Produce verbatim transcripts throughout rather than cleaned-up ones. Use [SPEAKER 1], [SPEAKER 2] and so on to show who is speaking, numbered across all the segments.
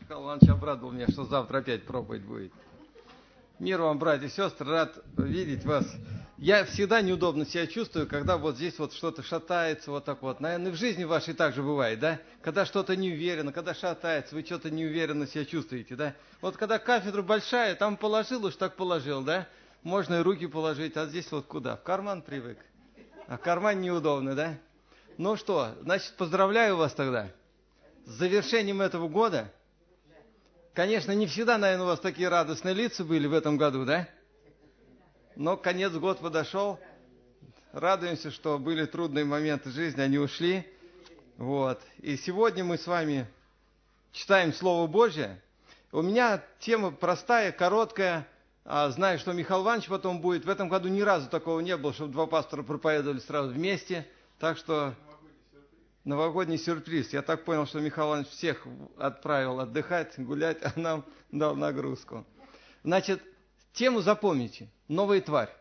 [SPEAKER 1] Михаил Иванович обрадовал меня, что завтра опять проповедь будет. Мир вам, братья и сестры, рад видеть вас. Я всегда неудобно себя чувствую, когда вот здесь вот что-то шатается, вот так вот. Наверное, в жизни вашей так же бывает, да? Когда что-то не уверенно, когда шатается, вы что-то неуверенно себя чувствуете, да? Вот когда кафедра большая, там положил, уж так положил, да? Можно и руки положить, а здесь вот куда? В карман привык. А в кармане неудобно, да? Ну что, значит, поздравляю вас тогда с завершением этого года. Конечно, не всегда, наверное, у вас такие радостные лица были в этом году, да? Но конец года подошел. Радуемся, что были трудные моменты жизни, они ушли. Вот. И сегодня мы с вами читаем Слово Божье. У меня тема простая, короткая. А, знаю, что Михаил Иванович потом будет. В этом году ни разу такого не было, чтобы два пастора проповедовали сразу вместе. Так что новогодний сюрприз. Я так понял, что Михаил Иванович всех отправил отдыхать, гулять, а нам дал нагрузку. Значит, тему запомните. Новая тварь.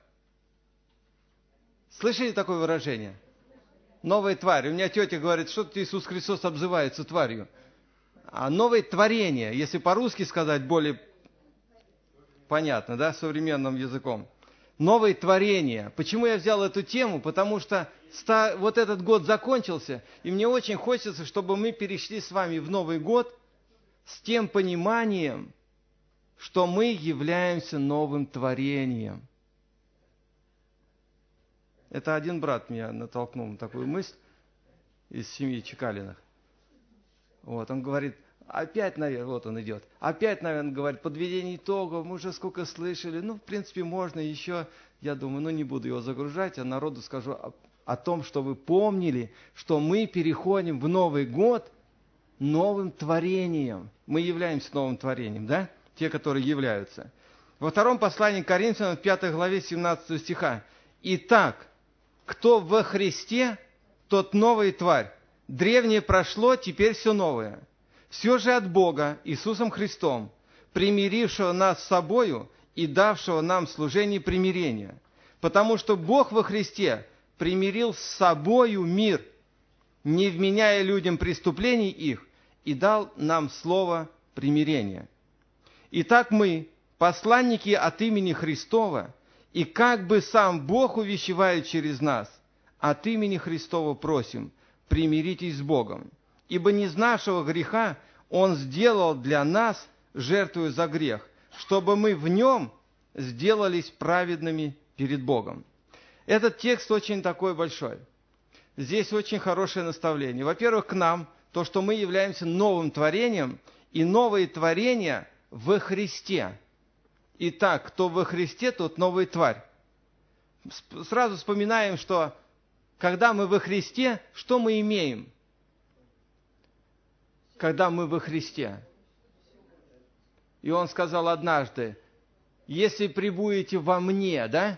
[SPEAKER 1] Слышали такое выражение? Новая тварь. У меня тетя говорит, что Иисус Христос обзывается тварью. А новое творение, если по-русски сказать более понятно, да, современным языком. Новое творение. Почему я взял эту тему? Потому что ста, вот этот год закончился, и мне очень хочется, чтобы мы перешли с вами в Новый год с тем пониманием, что мы являемся новым творением. Это один брат меня натолкнул на такую мысль из семьи Чекалиных. Вот, он говорит, опять, наверное, вот он идет, опять, наверное, говорит, подведение итогов, мы уже сколько слышали, ну, в принципе, можно еще, я думаю, ну, не буду его загружать, а народу скажу о, о том, что вы помнили, что мы переходим в Новый год новым творением. Мы являемся новым творением, да? Те, которые являются. Во втором послании к Коринфянам, в пятой главе семнадцатого стиха. Итак, кто во Христе, тот новая тварь. Древнее прошло, теперь все новое. Все же от Бога, Иисусом Христом, примирившего нас с собою и давшего нам служение примирения. Потому что Бог во Христе примирил с собою мир, не вменяя людям преступлений их, и дал нам слово примирения. Итак, мы, посланники от имени Христова, и как бы сам Бог увещевает через нас, от имени Христова просим, примиритесь с Богом. Ибо не знавшего греха Он сделал для нас жертву за грех, чтобы мы в Нем сделались праведными перед Богом. Этот текст очень такой большой. Здесь очень хорошее наставление. Во-первых, к нам, то, что мы являемся новым творением, и новое творение во Христе. Итак, кто во Христе, тот новая тварь. Сразу вспоминаем, что когда мы во Христе, что мы имеем? Когда мы во Христе. И Он сказал однажды, если пребудете во мне, да?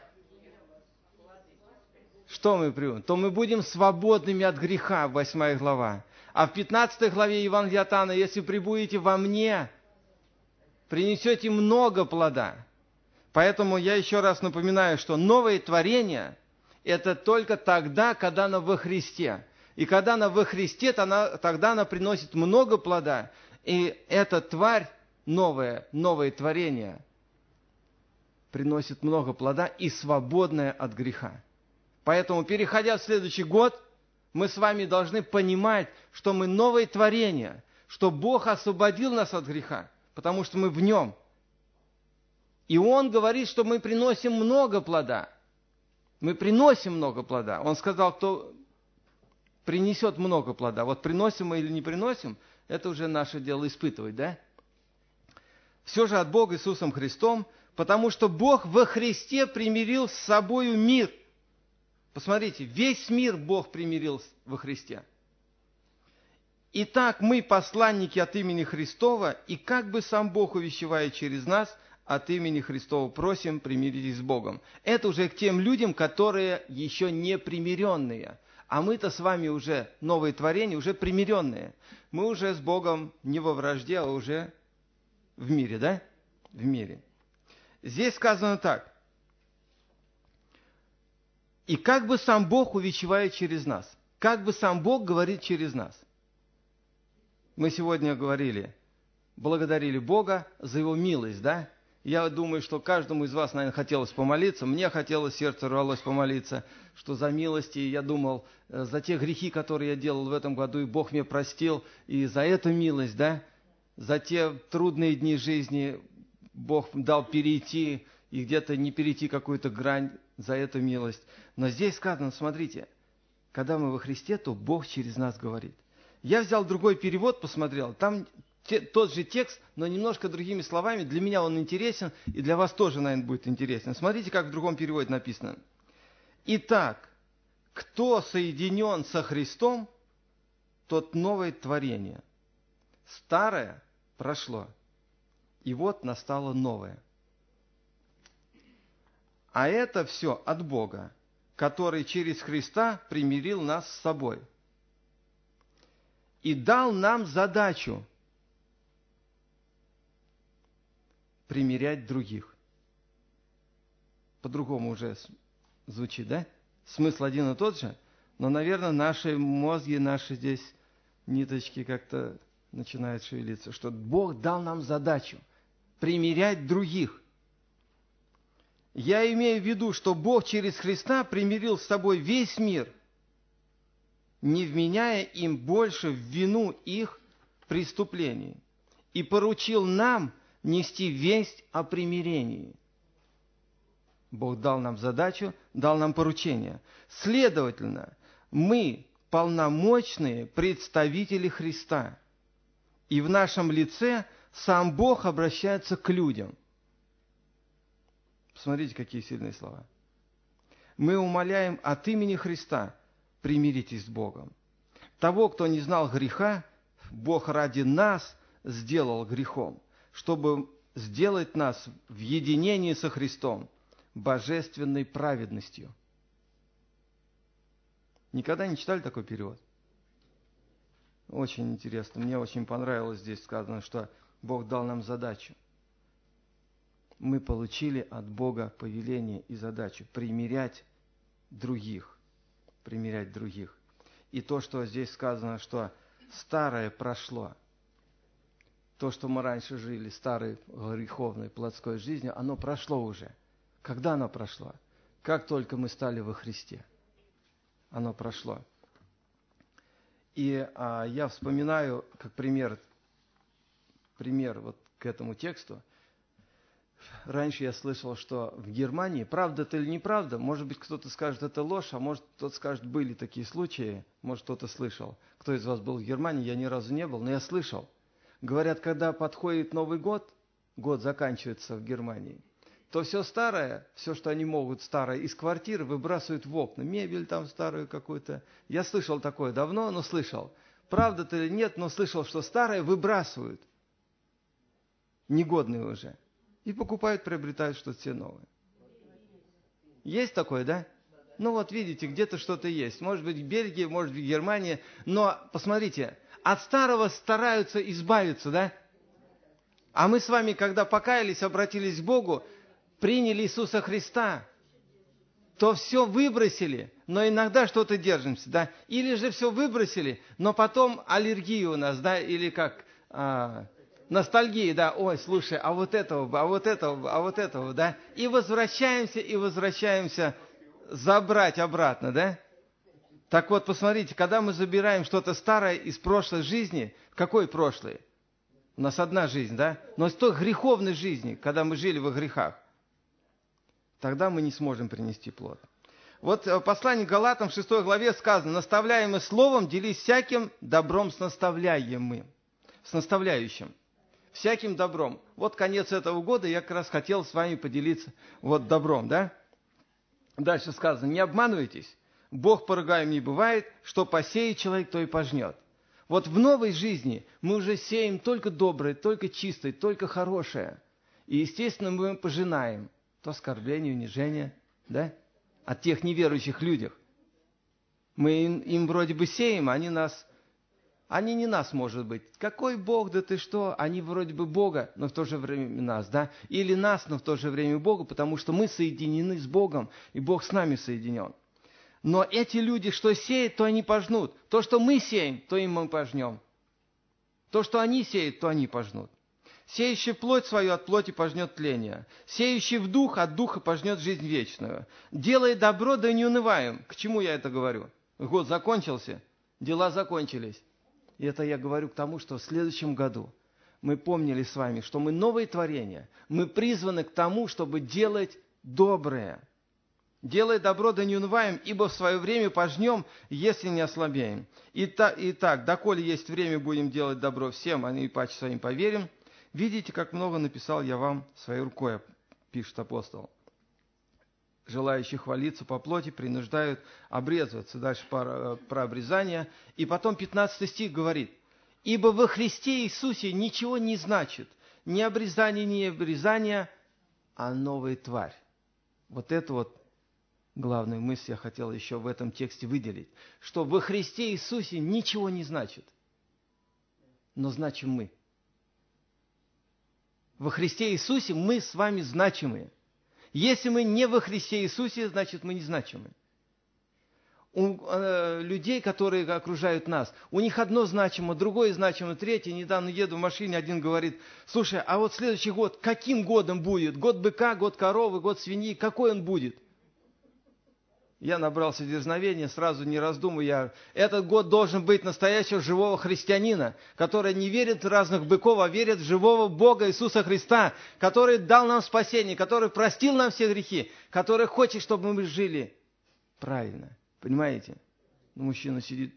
[SPEAKER 1] Что мы прибудем? То мы будем свободными от греха, восьмая глава. А в пятнадцатой главе Евангелия от Иоанна, если пребудете во мне, принесете много плода. Поэтому я еще раз напоминаю, что новое творение – это только тогда, когда оно во Христе. И когда она во Христе, то она, тогда она приносит много плода. И эта тварь, новое, новое творение, приносит много плода и свободное от греха. Поэтому, переходя в следующий год, мы с вами должны понимать, что мы новое творение, что Бог освободил нас от греха, потому что мы в Нем. И Он говорит, что мы приносим много плода. Мы приносим много плода. Он сказал, кто принесет много плода. Вот приносим мы или не приносим, это уже наше дело испытывать, да? Все же от Бога Иисусом Христом, потому что Бог во Христе примирил с собою мир. Посмотрите, весь мир Бог примирил во Христе. Итак, мы посланники от имени Христова, и как бы сам Бог увещевает через нас, от имени Христова просим, примиритесь с Богом. Это уже к тем людям, которые еще не примиренные. А мы-то с вами уже новые творения, уже примиренные. Мы уже с Богом не во вражде, а уже в мире, да? В мире. Здесь сказано так. И как бы сам Бог увещевает через нас. Как бы сам Бог говорит через нас. Мы сегодня говорили, благодарили Бога за Его милость, да? Я думаю, что каждому из вас, наверное, хотелось помолиться. Мне хотелось, сердце рвалось помолиться, что за милости. Я думал, за те грехи, которые я делал в этом году, и Бог мне простил, и за эту милость, да? За те трудные дни жизни Бог дал перейти, и где-то не перейти какую-то грань, за эту милость. Но здесь сказано, смотрите, когда мы во Христе, то Бог через нас говорит. Я взял другой перевод, посмотрел, там те, тот же текст, но немножко другими словами. Для меня он интересен, и для вас тоже, наверное, будет интересен. Смотрите, как в другом переводе написано. Итак, кто соединен со Христом, тот новое творение. Старое прошло, и вот настало новое. А это все от Бога, который через Христа примирил нас с собой и дал нам задачу примирять других. По-другому уже звучит, да? Смысл один и тот же, но, наверное, наши мозги, наши здесь ниточки как-то начинают шевелиться, что Бог дал нам задачу примирять других. Я имею в виду, что Бог через Христа примирил с собой весь мир, не вменяя им больше в вину их преступлений, и поручил нам нести весть о примирении. Бог дал нам задачу, дал нам поручение. Следовательно, мы полномочные представители Христа, и в нашем лице сам Бог обращается к людям. Посмотрите, какие сильные слова. Мы умоляем от имени Христа, примиритесь с Богом. Того, кто не знал греха, Бог ради нас сделал грехом, чтобы сделать нас в единении со Христом божественной праведностью. Никогда не читали такой перевод? Очень интересно. Мне очень понравилось здесь сказано, что Бог дал нам задачу. Мы получили от Бога повеление и задачу примирять других. Примирять других. И то, что здесь сказано, что старое прошло. То, что мы раньше жили, старой греховной плотской жизнью, оно прошло уже. Когда оно прошло? Как только мы стали во Христе. Оно прошло. И а, я вспоминаю, как пример, пример вот к этому тексту. Раньше я слышал, что в Германии, правда это или неправда, может быть, кто-то скажет, это ложь, а может, кто-то скажет, были такие случаи, может, кто-то слышал. Кто из вас был в Германии, я ни разу не был, но я слышал. Говорят, когда подходит Новый год, год заканчивается в Германии, то все старое, все, что они могут старое, из квартиры выбрасывают в окна. Мебель там старую какую-то. Я слышал такое давно, но слышал. Правда-то или нет, но слышал, что старое выбрасывают. Негодные уже. И покупают, приобретают что-то все новое. Есть такое, да? Ну вот видите, где-то что-то есть. Может быть в Бельгии, может быть в Германии. Но посмотрите, от старого стараются избавиться, да? А мы с вами, когда покаялись, обратились к Богу, приняли Иисуса Христа, то все выбросили, но иногда что-то держимся, да? Или же все выбросили, но потом аллергия у нас, да? Или как а, ностальгия, да? Ой, слушай, а вот этого, а вот этого, а вот этого, да? И возвращаемся, и возвращаемся забрать обратно, да? Так вот, посмотрите, когда мы забираем что-то старое из прошлой жизни, какой прошлой? У нас одна жизнь, да? Но из той греховной жизни, когда мы жили во грехах, тогда мы не сможем принести плод. Вот в послании к Галатам в шестой главе сказано, наставляемый словом, делись всяким добром с наставляемым, с наставляющим, всяким добром. Вот конец этого года, я как раз хотел с вами поделиться вот добром, да? Дальше сказано, не обманывайтесь, Бог поругаем не бывает, что посеет человек, то и пожнет. Вот в новой жизни мы уже сеем только доброе, только чистое, только хорошее. И, естественно, мы пожинаем то оскорбление, унижение, да, от тех неверующих людях. Мы им, им вроде бы сеем, а они нас, они не нас, может быть. Какой Бог, да ты что? Они вроде бы Бога, но в то же время нас, да? Или нас, но в то же время Бога, потому что мы соединены с Богом, и Бог с нами соединен. Но эти люди, что сеют, то они пожнут. То, что мы сеем, то им мы пожнем. То, что они сеют, то они пожнут. Сеющий плоть свою от плоти пожнет тление. Сеющий в дух от духа пожнет жизнь вечную. Делай добро, да не унываем. К чему я это говорю? Год закончился, дела закончились. И это я говорю к тому, что в следующем году мы помнили с вами, что мы новые творения. Мы призваны к тому, чтобы делать доброе. Делай добро, да не унываем, ибо в свое время пожнем, если не ослабеем. Итак, итак, доколе есть время, будем делать добро всем, а не паче своим поверим. Видите, как много написал я вам своей рукой, пишет апостол. Желающие хвалиться по плоти принуждают обрезываться. Дальше про, про обрезание. И потом пятнадцатый стих говорит: «Ибо во Христе Иисусе ничего не значит, ни обрезание, ни обрезание, а новая тварь». Вот это вот главную мысль я хотел еще в этом тексте выделить, что во Христе Иисусе ничего не значит, но значим мы. Во Христе Иисусе мы с вами значимые. Если мы не во Христе Иисусе, значит мы не значимы. У э, людей, которые окружают нас, у них одно значимо, другое значимо, третье. Недавно еду в машине, один говорит: слушай, а вот следующий год каким годом будет? Год быка, год коровы, год свиньи, какой он будет? Я набрался дерзновения, сразу не раздумывая. Этот год должен быть настоящего живого христианина, который не верит в разных быков, а верит в живого Бога Иисуса Христа, который дал нам спасение, который простил нам все грехи, который хочет, чтобы мы жили правильно. Понимаете? Мужчина сидит.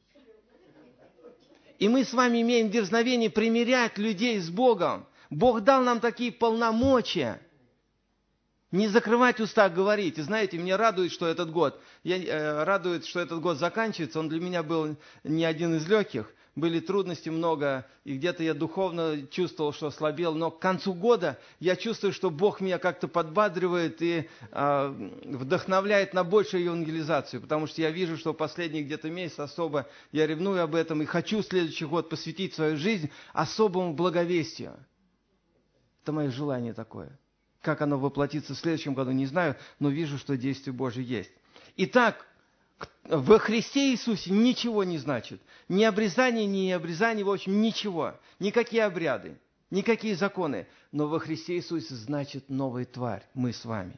[SPEAKER 1] И мы с вами имеем дерзновение примирять людей с Богом. Бог дал нам такие полномочия. Не закрывать уста, говорить. И знаете, меня радует, что этот год, я, э, радует, что этот год заканчивается. Он для меня был не один из легких. Были трудности много, и где-то я духовно чувствовал, что ослабел. Но к концу года я чувствую, что Бог меня как-то подбадривает и э, вдохновляет на большую евангелизацию. Потому что я вижу, что последний где-то месяц особо я ревную об этом и хочу следующий год посвятить свою жизнь особому благовестию. Это мое желание такое. Как оно воплотится в следующем году, не знаю, но вижу, что действие Божие есть. Итак, во Христе Иисусе ничего не значит. Ни обрезание, ни обрезание, в общем, ничего. Никакие обряды, никакие законы. Но во Христе Иисусе значит новая тварь, мы с вами.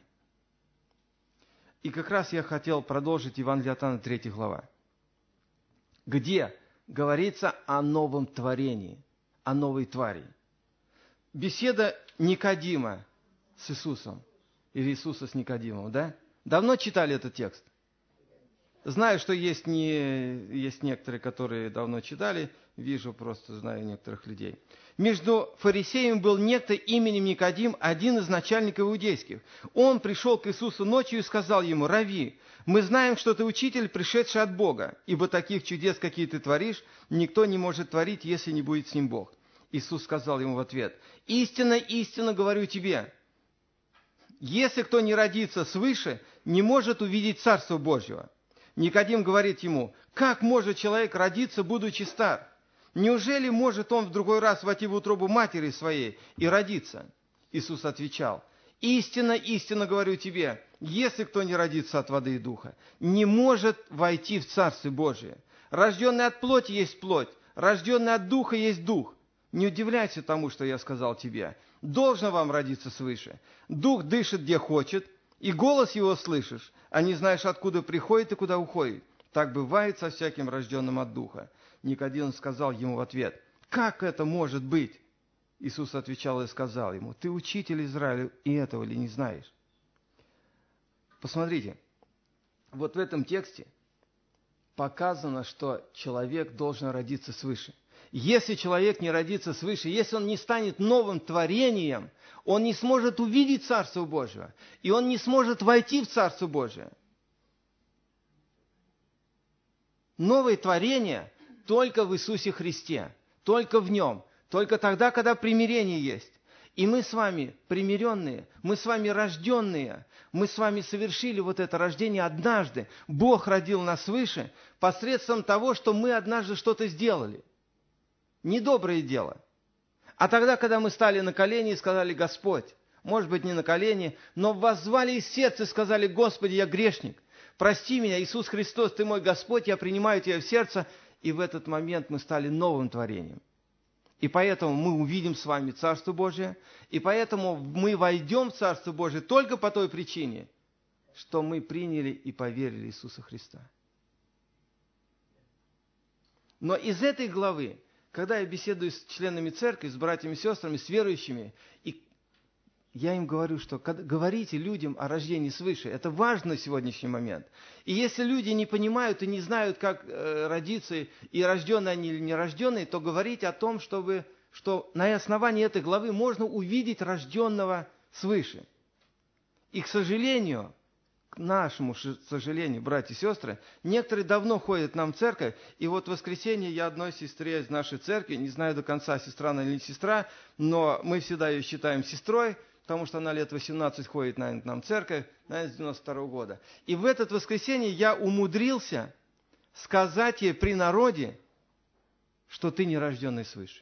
[SPEAKER 1] И как раз я хотел продолжить Евангелие от Иоанна, третья глава, где говорится о новом творении, о новой твари. Беседа Никодима с Иисусом. Или Иисуса с Никодимом, да? Давно читали этот текст? Знаю, что есть, не, есть некоторые, которые давно читали. Вижу, просто знаю некоторых людей. Между фарисеями был некто именем Никодим, один из начальников иудейских. Он пришел к Иисусу ночью и сказал ему: «Рави, мы знаем, что ты учитель, пришедший от Бога, ибо таких чудес, какие ты творишь, никто не может творить, если не будет с ним Бог». Иисус сказал ему в ответ: «Истинно, истинно говорю тебе, если кто не родится свыше, не может увидеть Царство Божьего». Никодим говорит ему: «Как может человек родиться, будучи стар? Неужели может он в другой раз войти в утробу матери своей и родиться?» Иисус отвечал: «Истинно, истинно говорю тебе, если кто не родится от воды и духа, не может войти в Царствие Божие. Рожденный от плоти есть плоть, рожденный от духа есть дух. Не удивляйся тому, что я сказал тебе. Должно вам родиться свыше. Дух дышит, где хочет, и голос его слышишь, а не знаешь, откуда приходит и куда уходит. Так бывает со всяким рожденным от духа». Никодим сказал ему в ответ: «Как это может быть?» Иисус отвечал и сказал ему: «Ты учитель Израиля, и этого ли не знаешь?» Посмотрите, вот в этом тексте показано, что человек должен родиться свыше. Если человек не родится свыше, если он не станет новым творением, он не сможет увидеть Царство Божие, и он не сможет войти в Царство Божие. Новое творение только в Иисусе Христе, только в Нем, только тогда, когда примирение есть. И мы с вами примиренные, мы с вами рожденные, мы с вами совершили вот это рождение однажды. Бог родил нас свыше посредством того, что мы однажды что-то сделали. Недоброе дело. А тогда, когда мы стали на колени и сказали: «Господь», может быть, не на колени, но воззвали из сердца и сказали: «Господи, я грешник, прости меня, Иисус Христос, Ты мой Господь, я принимаю Тебя в сердце», и в этот момент мы стали новым творением. И поэтому мы увидим с вами Царство Божие, и поэтому мы войдем в Царство Божие только по той причине, что мы приняли и поверили Иисуса Христа. Но из этой главы, когда я беседую с членами церкви, с братьями и сестрами, с верующими, и я им говорю, что говорите людям о рождении свыше. Это важно на сегодняшний момент. И если люди не понимают и не знают, как э, родиться, и рожденные они или не рожденные, то говорить о том, чтобы, что на основании этой главы можно увидеть рожденного свыше. И, к сожалению, к нашему сожалению, братья и сестры, некоторые давно ходят к нам в церковь, и вот в воскресенье я одной сестре из нашей церкви, не знаю до конца, сестра она или не сестра, но мы всегда ее считаем сестрой, потому что она лет восемнадцать ходит, наверное, к нам в церковь, наверное, с девяносто второго года. И в это воскресенье я умудрился сказать ей при народе, что ты не рожденный свыше.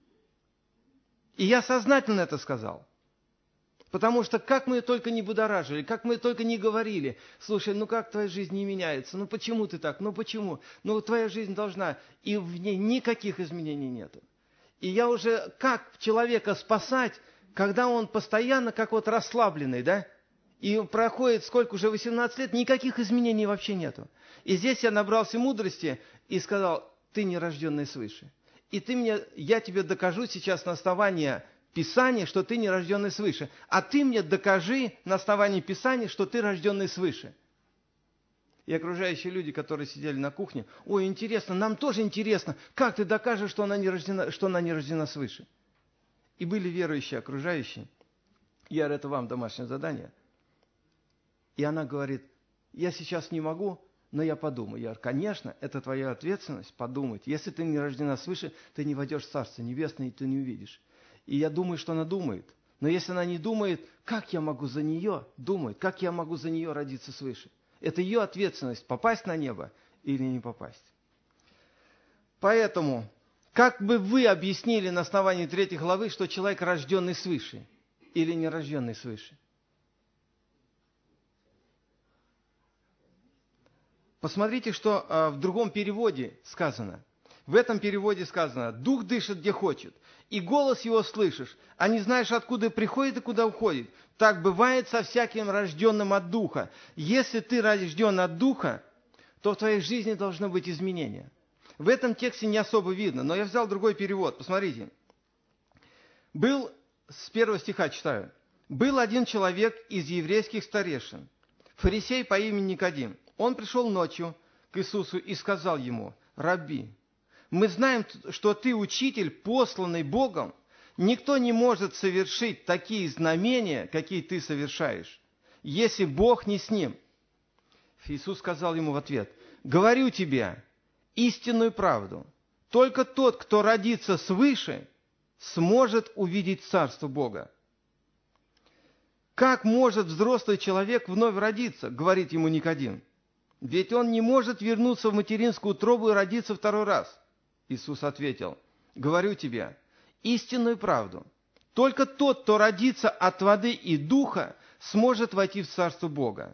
[SPEAKER 1] И я сознательно это сказал. Потому что как мы ее только не будоражили, как мы ее только не говорили, слушай, ну как твоя жизнь не меняется, ну почему ты так, ну почему, ну твоя жизнь должна, и в ней никаких изменений нету. И я уже, как человека спасать, когда он постоянно как вот расслабленный, да, и проходит сколько уже, восемнадцать лет, никаких изменений вообще нету. И здесь я набрался мудрости и сказал, ты не рожденный свыше. И ты мне, я тебе докажу сейчас на основании Писания, что ты не рожденный свыше. А ты мне докажи на основании Писания, что ты рожденный свыше. И окружающие люди, которые сидели на кухне, ой, интересно, нам тоже интересно, как ты докажешь, что она не рождена, что она не рождена свыше. И были верующие окружающие. Я говорю, это вам домашнее задание. И она говорит, я сейчас не могу, но я подумаю. Я говорю, конечно, это твоя ответственность подумать. Если ты не рождена свыше, ты не войдешь в Царство Небесное, и ты не увидишь. И я думаю, что она думает. Но если она не думает, как я могу за нее думать? Как я могу за нее родиться свыше? Это ее ответственность, попасть на небо или не попасть. Поэтому, как бы вы объяснили на основании третьей главы, что человек рожденный свыше или не рожденный свыше? Посмотрите, что а, в другом переводе сказано. В этом переводе сказано, «Дух дышит, где хочет, и голос его слышишь, а не знаешь, откуда приходит и куда уходит. Так бывает со всяким рожденным от Духа. Если ты рожден от Духа, то в твоей жизни должно быть изменение». В этом тексте не особо видно, но я взял другой перевод. Посмотрите. Был, с первого стиха читаю, «Был один человек из еврейских старейшин, фарисей по имени Никодим. Он пришел ночью к Иисусу и сказал ему, «Рабби, мы знаем, что ты учитель, посланный Богом. Никто не может совершить такие знамения, какие ты совершаешь, если Бог не с ним». Иисус сказал ему в ответ, «Говорю тебе истинную правду. Только тот, кто родится свыше, сможет увидеть Царство Бога». «Как может взрослый человек вновь родиться?» — говорит ему Никодим. «Ведь он не может вернуться в материнскую утробу и родиться второй раз». Иисус ответил, «Говорю тебе истинную правду. Только тот, кто родится от воды и духа, сможет войти в Царство Бога.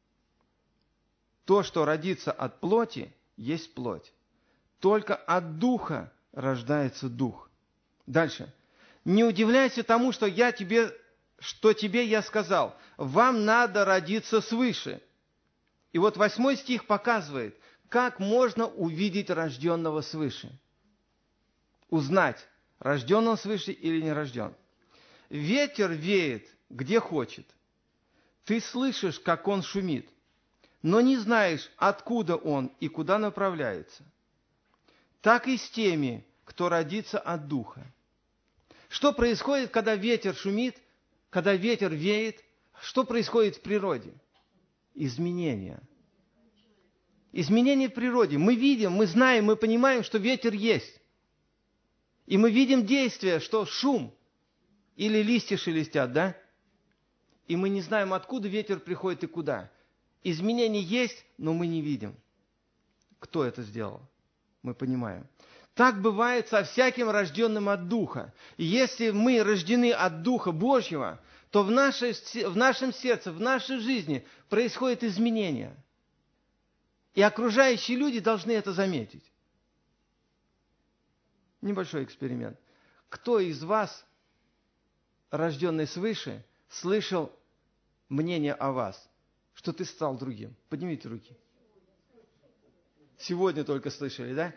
[SPEAKER 1] То, что родится от плоти, есть плоть. Только от духа рождается дух». Дальше. «Не удивляйся тому, что я тебе, что тебе я сказал. Вам надо родиться свыше». И вот восьмой стих показывает, как можно увидеть рожденного свыше. Узнать, рожден он свыше или не рожден. Ветер веет, где хочет. Ты слышишь, как он шумит, но не знаешь, откуда он и куда направляется. Так и с теми, кто родится от Духа. Что происходит, когда ветер шумит, когда ветер веет? Что происходит в природе? Изменения. Изменения в природе. Мы видим, мы знаем, мы понимаем, что ветер есть. И мы видим действие, что шум или листья шелестят, да? И мы не знаем, откуда ветер приходит и куда. Изменения есть, но мы не видим. Кто это сделал? Мы понимаем. Так бывает со всяким рожденным от Духа. И если мы рождены от Духа Божьего, то в, нашей, в нашем сердце, в нашей жизни происходит изменение. И окружающие люди должны это заметить. Небольшой эксперимент. кто из вас, рожденный свыше, слышал мнение о вас, что ты стал другим? Поднимите руки. Сегодня только слышали, да?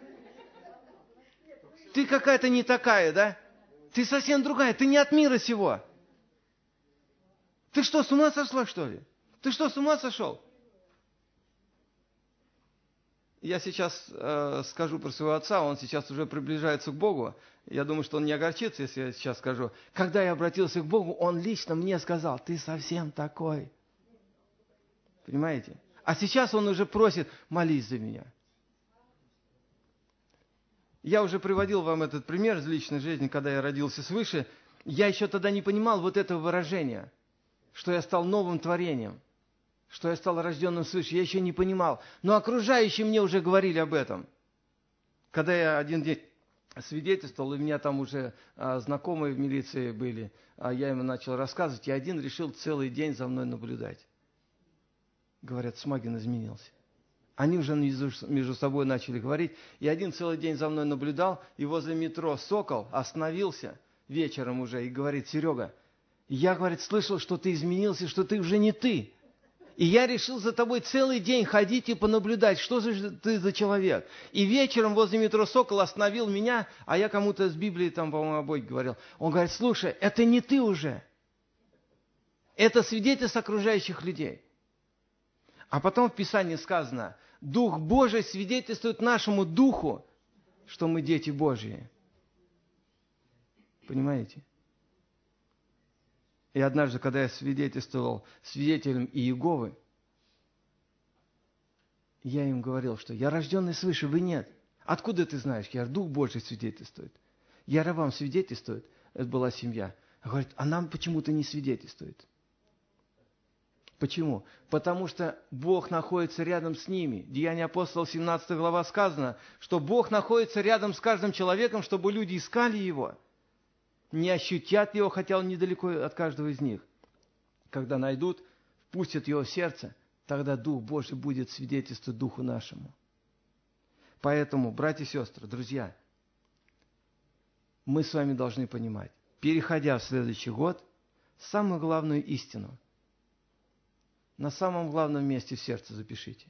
[SPEAKER 1] Ты какая-то не такая, да? Ты совсем другая, ты не от мира сего. Ты что, с ума сошла, что ли? Ты что, с ума сошел? Я сейчас э, скажу про своего отца, он сейчас уже приближается к Богу. Я думаю, что он не огорчится, если я сейчас скажу. Когда я обратился к Богу, он лично мне сказал: ты совсем такой. Понимаете? А сейчас он уже просит: молись за меня. Я уже приводил вам этот пример из личной жизни, когда я родился свыше. Я еще тогда не понимал вот этого выражения, что я стал новым творением, что я стал рожденным свыше. Я еще не понимал. Но окружающие мне уже говорили об этом. Когда я один день свидетельствовал, и у меня там уже а, знакомые в милиции были, а я им начал рассказывать, и один решил целый день за мной наблюдать. Говорят, Смагин изменился. Они уже между собой начали говорить, и один целый день за мной наблюдал, и возле метро «Сокол» остановился вечером уже и говорит: Серега, я, говорит, слышал, что ты изменился, что ты уже не ты. И я решил за тобой целый день ходить и понаблюдать, что же ты за человек. И вечером возле метро «Сокол» остановил меня, а я кому-то с Библией там, по-моему, обоих говорил. Он говорит: слушай, это не ты уже. Это свидетельство окружающих людей. А потом в Писании сказано: Дух Божий свидетельствует нашему духу, что мы дети Божьи. Понимаете? И однажды, когда я свидетельствовал свидетелям Иеговы, я им говорил, что я рожденный свыше, вы нет. Откуда ты знаешь? Я говорю: Дух Божий свидетельствует. Я вам свидетельствует. Это была семья. Говорит: а нам почему-то не свидетельствует. Почему? Потому что Бог находится рядом с ними. Деяния апостолов, семнадцатая глава, сказано, что Бог находится рядом с каждым человеком, чтобы люди искали Его. Не ощутят Его, хотя Он недалеко от каждого из них. Когда найдут, впустят Его в сердце, тогда Дух Божий будет свидетельствовать Духу нашему. Поэтому, братья и сестры, друзья, мы с вами должны понимать, переходя в следующий год, самую главную истину на самом главном месте в сердце запишите,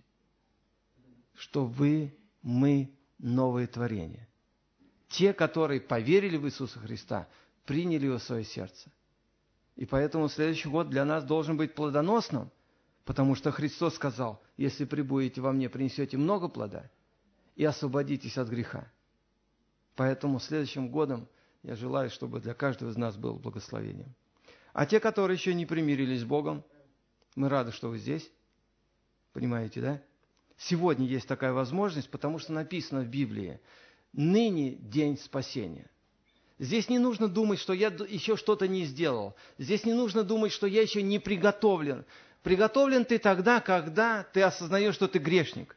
[SPEAKER 1] что вы, мы новые творения. Те, которые поверили в Иисуса Христа, приняли Его в свое сердце. И поэтому следующий год для нас должен быть плодоносным, потому что Христос сказал: если пребудете во мне, принесете много плода и освободитесь от греха. Поэтому следующим годом я желаю, чтобы для каждого из нас был благословением. А те, которые еще не примирились с Богом, мы рады, что вы здесь. Понимаете, да? Сегодня есть такая возможность, потому что написано в Библии: ныне день спасения. Здесь не нужно думать, что я еще что-то не сделал. Здесь не нужно думать, что я еще не приготовлен. Приготовлен ты тогда, когда ты осознаешь, что ты грешник.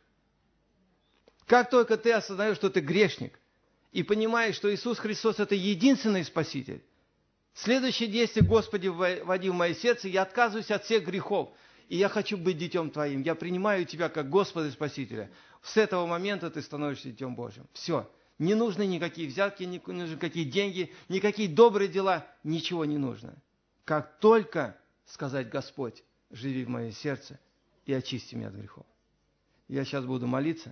[SPEAKER 1] Как только ты осознаешь, что ты грешник, и понимаешь, что Иисус Христос – это единственный Спаситель, следующее действие: Господи, вводи в мое сердце, я отказываюсь от всех грехов, и я хочу быть детем Твоим. Я принимаю Тебя как Господа и Спасителя. С этого момента ты становишься детем Божьим. Все. Не нужны никакие взятки, не нужны никакие деньги, никакие добрые дела. Ничего не нужно. Как только сказать: Господь, живи в мое сердце и очисти меня от грехов. Я сейчас буду молиться.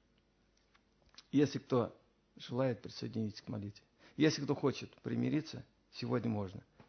[SPEAKER 1] Если кто желает, присоединитесь к молитве. Если кто хочет примириться, сегодня можно.